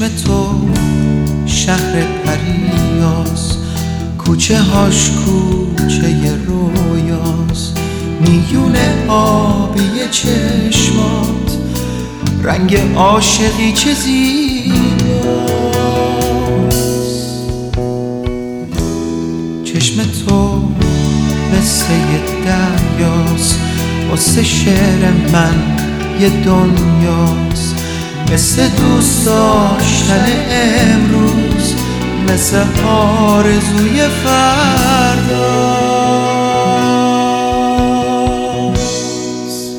تو شهر پریاس، کوچه هاش کوچه رویاس، میون آبی چشمات رنگ عاشقی چه زیباست. چشم تو مثل یه دریاست، واسه شعر من یه دنیاست، مثل دوست داشتن امروز، مثل آرزوی فرداست.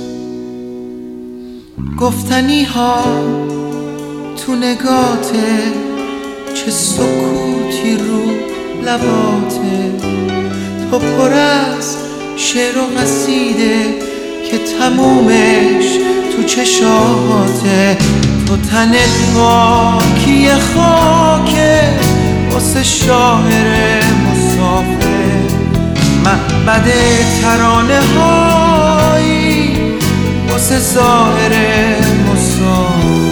گفتنی ها تو نگاته، چه سکوتی رو لباته، تو پر از شعر و قصیده که تمومش تو چشاته. تو تنت خاکی خاکه واسه شاعر مسافر، معبد ترانه هایی واسه زائر مسافر.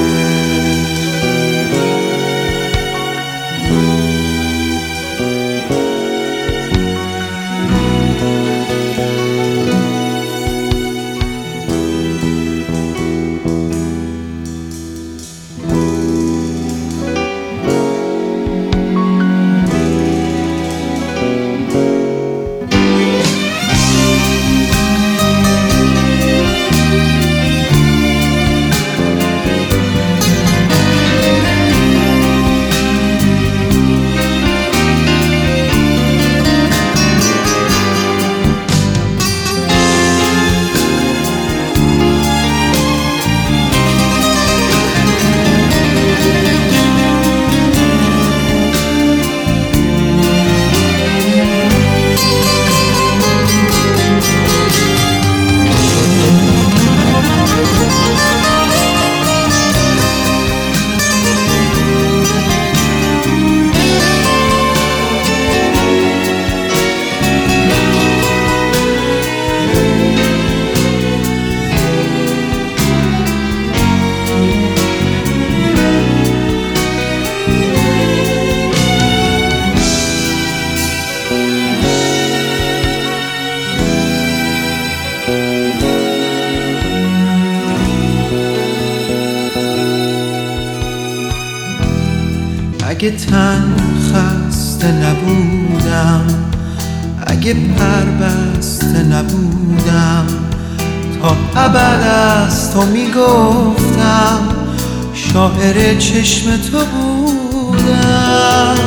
اگه تن خسته نبودم، اگه پر بسته نبودم، تا ابد از تو میگفتم شاعر چشم تو بودم.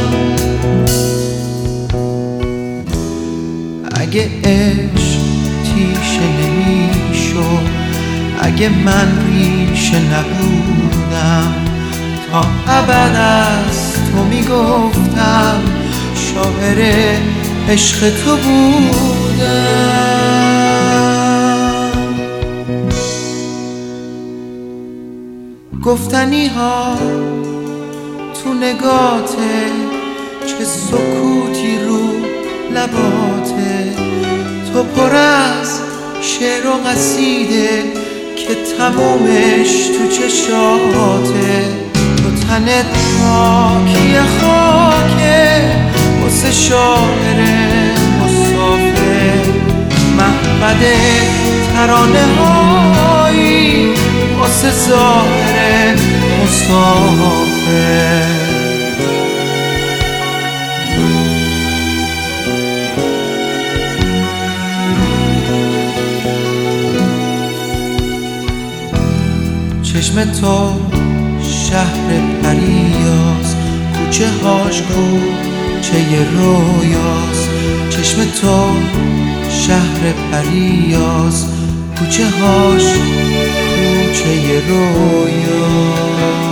اگه عشق تیشه نمیشد، اگه من ریشه نبودم، تا ابد از تو میگفتم شاعر عشق تو بودم. گفتنی ها تو نگاته، چه سکوتی رو لباته، تو پر از شعر و قصیده که تمومش تو چشاته. تو تنت خاکی خاکه واسه شاعر مسافر، معبد ترانه هایی واسه زائر مسافر. چشم تو شهر پریاس، کوچه هاش کوچه رویاس. چشم تو شهر پریاس، کوچه هاش کوچه رویاس.